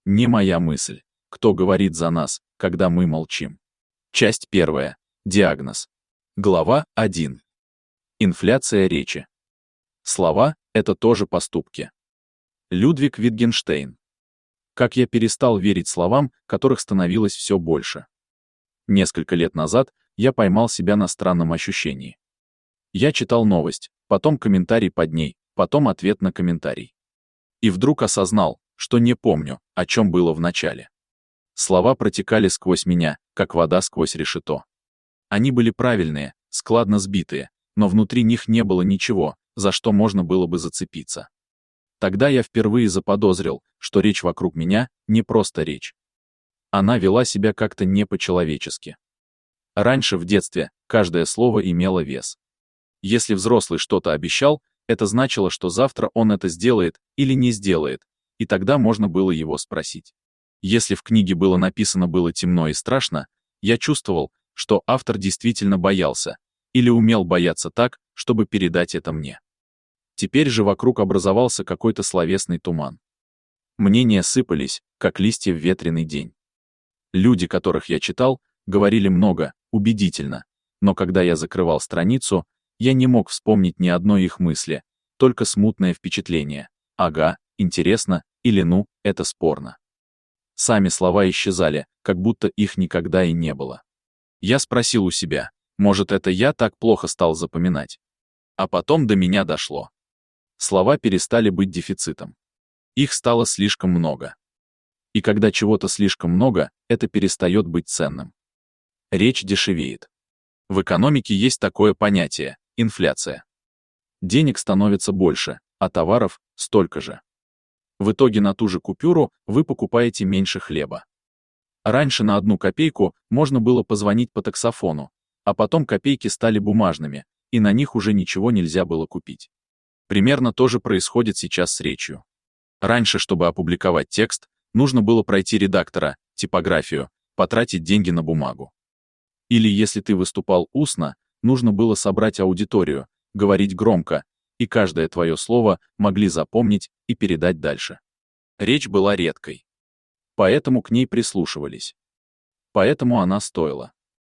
Не моя мысль. Кто говорит за нас, когда мы молчим? Часть 1. Диагноз. Глава 1. Инфляция речи. Слова — это тоже поступки. Людвиг Витгенштейн. Как я перестал верить словам, которых становилось все больше. Несколько лет назад я поймал себя на странном ощущении. Я читал новость, потом комментарий под ней, потом ответ на комментарий. И вдруг осознал, что не помню, о чем было в начале. Слова протекали сквозь меня, как вода сквозь решето. Они были правильные, складно сбитые, но внутри них не было ничего, за что можно было бы зацепиться. Тогда я впервые заподозрил, что речь вокруг меня — не просто речь. Она вела себя как-то не по-человечески. Раньше, в детстве, каждое слово имело вес. Если взрослый что-то обещал, это значило, что завтра он это сделает или не сделает, и тогда можно было его спросить. Если в книге было написано «было темно и страшно», я чувствовал, что автор действительно боялся, или умел бояться так, чтобы передать это мне. Теперь же вокруг образовался какой-то словесный туман. Мнения сыпались, как листья в ветреный день. Люди, которых я читал, говорили много, убедительно, но когда я закрывал страницу, я не мог вспомнить ни одной их мысли, только смутное впечатление. Ага, интересно, или ну, это спорно. Сами слова исчезали, как будто их никогда и не было. Я спросил у себя, может, это я так плохо стал запоминать? А потом до меня дошло. Слова перестали быть дефицитом. Их стало слишком много. И когда чего-то слишком много, это перестает быть ценным. Речь дешевеет. В экономике есть такое понятие — инфляция. Денег становится больше, а товаров — столько же. В итоге на ту же купюру вы покупаете меньше хлеба. Раньше на 1 копейку можно было позвонить по таксофону, а потом копейки стали бумажными, и на них уже ничего нельзя было купить. Примерно то же происходит сейчас с речью. Раньше, чтобы опубликовать текст, нужно было пройти редактора, типографию, потратить деньги на бумагу. Или если ты выступал устно, нужно было собрать аудиторию, говорить громко, и каждое твое слово могли запомнить и передать дальше. Речь была редкой. Поэтому к ней прислушивались. Поэтому она стоила.